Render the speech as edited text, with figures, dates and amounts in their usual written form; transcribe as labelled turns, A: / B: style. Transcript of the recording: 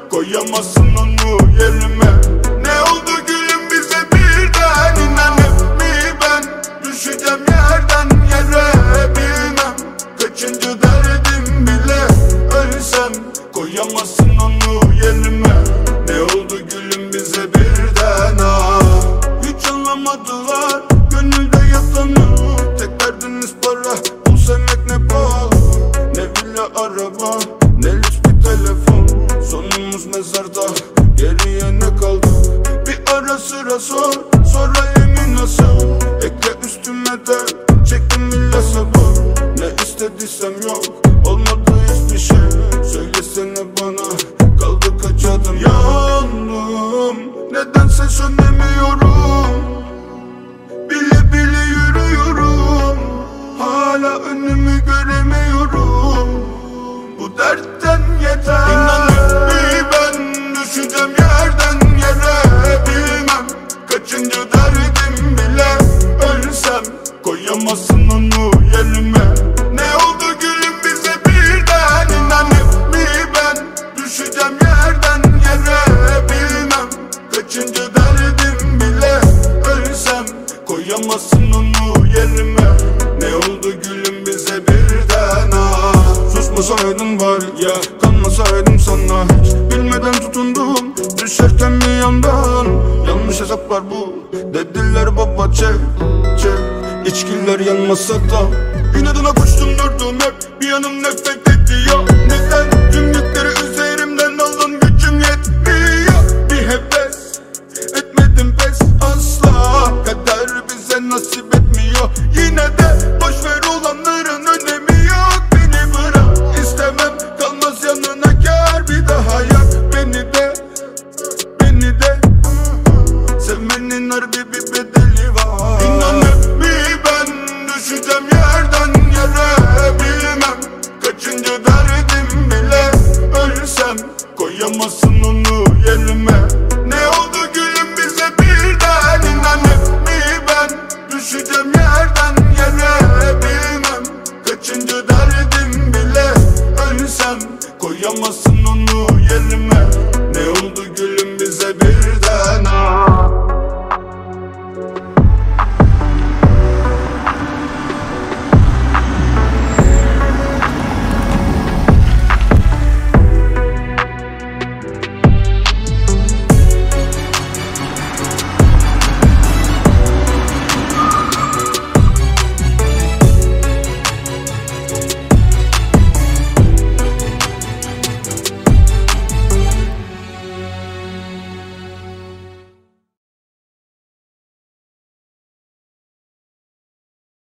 A: koyamazsın onu yerime. Ne oldu gülüm bize birden, inanıp mi ben düşeceğim yerden yere, bilmem kaçıncı derdim bile. Ölsem koyamazsın onu yerime. Ne oldu gülüm bize birden, ah. Hiç anlamadılar gönülde yatanı. Tek derdiniz para, bu sevmek ne pahalı. Ne villa araba, ne lüks bir telefon. Sonumuz mezarda, geriye ne kaldı? Bir ara sıra sor, sonra emin nasıl? Ekle üstüme de, çektim illa sabır. Ne istediysem yok, olmadı hiçbir şey. Söylesene bana, kaldı kaç adım? Yandım, nedense sönemiyorum. Bile bile yürüyorum, hala önümü göremiyorum. Bu dertten yeter. İnanıp mi ben düşeceğim yerden yere, bilmem kaçıncı derdim bile. Ölsem koyamazsın onu yerime. Ne oldu gülüm bize birden, inanıp mi ben düşeceğim yerden yere, bilmem kaçıncı derdim bile. Ölsem koyamazsın onu yerime. Ne oldu gülüm bize birden, ah. Susmasaydın bari ya, kanmasaydım sana. Hiç bilmeden tutundum, düşerken bir yandan. Yanlış hesaplar bu, dediler baba çek çek. İçkiler yanmasa da inadına koştum durdum hep, bir yanım nefret